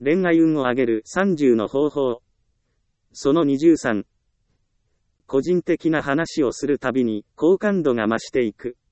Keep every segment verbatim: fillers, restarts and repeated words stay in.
恋愛運を上げるさんじゅうの方法。そのにじゅうさん。個人的な話をするたびに好感度が増していく。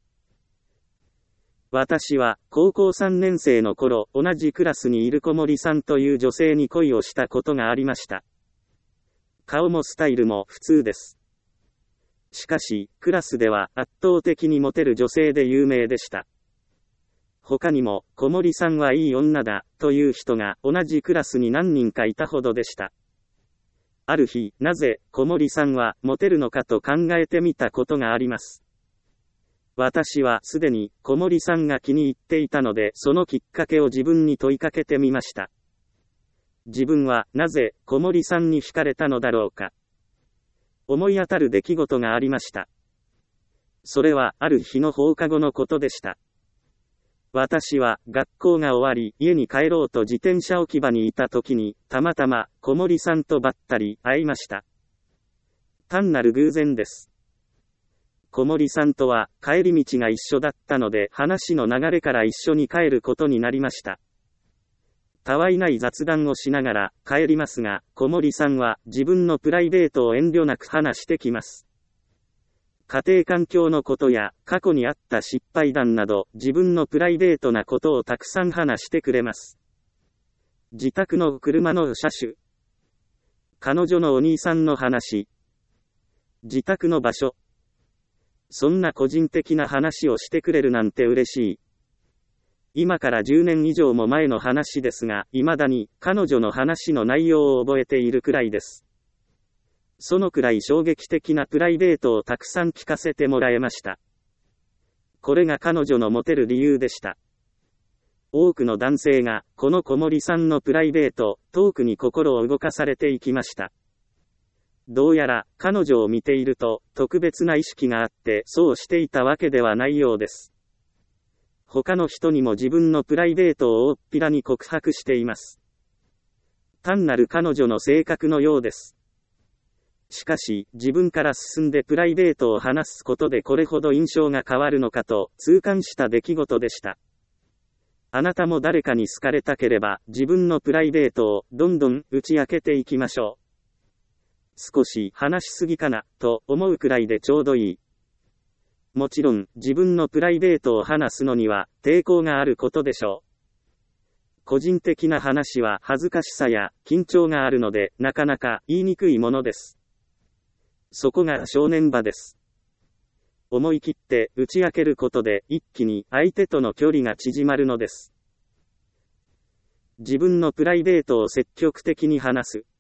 私は高校さんねん生の頃、同じクラスにいる小森さんという女性に恋をしたことがありました。顔もスタイルも普通です。しかし、クラスでは圧倒的にモテる女性で有名でした。他にも、小森さんはいい女だ、という人が同じクラスに何人かいたほどでした。ある日、なぜ小森さんはモテるのかと考えてみたことがあります。私はすでに小森さんが気に入っていたので、そのきっかけを自分に問いかけてみました。自分はなぜ小森さんに惹かれたのだろうか。思い当たる出来事がありました。それはある日の放課後のことでした。私は学校が終わり家に帰ろうと自転車置き場にいた時に、たまたま小森さんとばったり会いました。単なる偶然です。小森さんとは帰り道が一緒だったので、話の流れから一緒に帰ることになりました。たわいない雑談をしながら帰りますが、小森さんは自分のプライベートを遠慮なく話してきます。家庭環境のことや過去にあった失敗談など、自分のプライベートなことをたくさん話してくれます。自宅の車の車種、彼女のお兄さんの話、自宅の場所。そんな個人的な話をしてくれるなんて嬉しい。今からじゅうねん以上も前の話ですが、未だに彼女の話の内容を覚えているくらいです。そのくらい衝撃的なプライベートをたくさん聞かせてもらえました。これが彼女のモテる理由でした。多くの男性がこの小森さんのプライベート、トークに心を動かされていきました。どうやら彼女を見ていると特別な意識があってそうしていたわけではないようです。他の人にも自分のプライベートを大っぴらに告白しています。単なる彼女の性格のようです。しかし自分から進んでプライベートを話すことでこれほど印象が変わるのかと痛感した出来事でした。あなたも誰かに好かれたければ自分のプライベートをどんどん打ち明けていきましょう。少し話しすぎかな、と思うくらいでちょうどいい。もちろん、自分のプライベートを話すのには、抵抗があることでしょう。個人的な話は恥ずかしさや緊張があるので、なかなか言いにくいものです。そこが正念場です。思い切って打ち明けることで、一気に相手との距離が縮まるのです。自分のプライベートを積極的に話す。